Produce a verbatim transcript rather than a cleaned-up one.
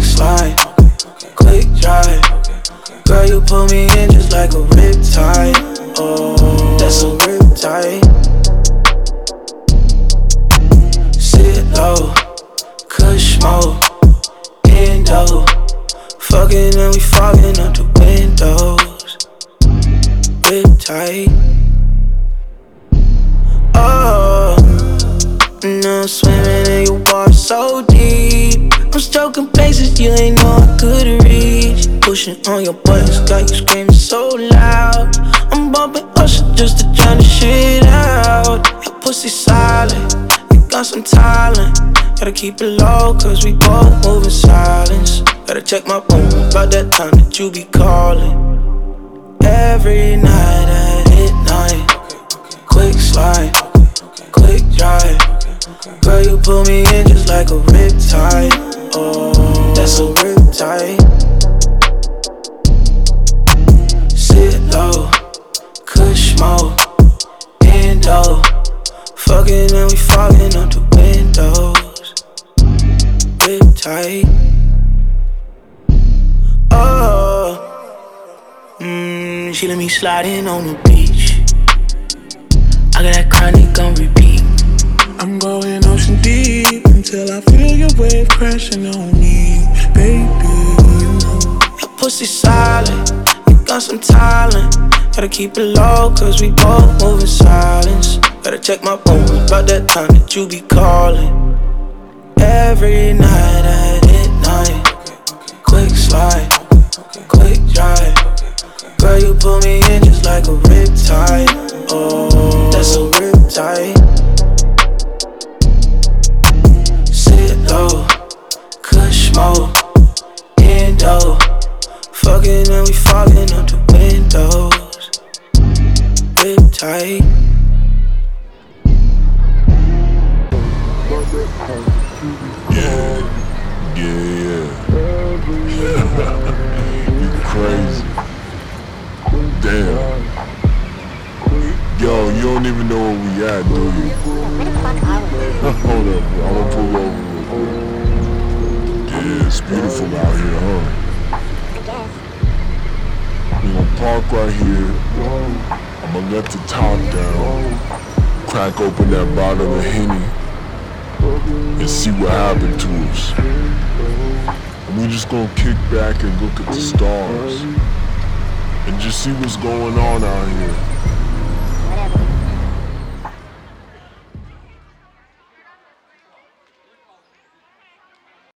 slide, quick drive. Girl, you pull me in just like a riptide. Oh, that's a riptide. Sit low, kush smoke, endo. Fucking and we fogging up the windows. Riptide. Oh, now I'm swimming in your water so deep. I'm stroking places you ain't know I could reach. Pushing on your buttons, got you screaming so loud. I'm bumping Usher just to drown the shit out. Your pussy silent, you got some talent. Gotta keep it low, cause we both move in silence. Gotta check my phone about that time that you be calling. Every night at midnight, quick slide, quick drive. Girl, you pull me in just like a riptide. Oh, that's a riptide. Sit low, kush smoke, endo. Fucking and we fogging up the windows. Riptide. Oh, mmm, she let me slide in on the beach. I got that chronic on repeat. I'm going ocean deep until I feel your wave crashing on me, baby. You know your pussy solid, you got some talent. Gotta keep it low, cause we both move in silence. Gotta check my phone about that time that you be calling. Every night at midnight, quick slide, quick drive. Girl, you pull me in just like a riptide. Oh, that's a riptide. Sit low, kush smoke, endo. Fucking and we fogging up the windows. Riptide. Yeah, yeah, yeah. You crazy. Damn. Yo, you don't even know where we at, do you? Hold up, I'ma pull over. Yeah, it's beautiful out here, huh? We gonna park right here. I'ma let the top down. Crack open that bottle of Henny and see what happened to us. And we just gonna kick back and look at the stars and just see what's going on out here.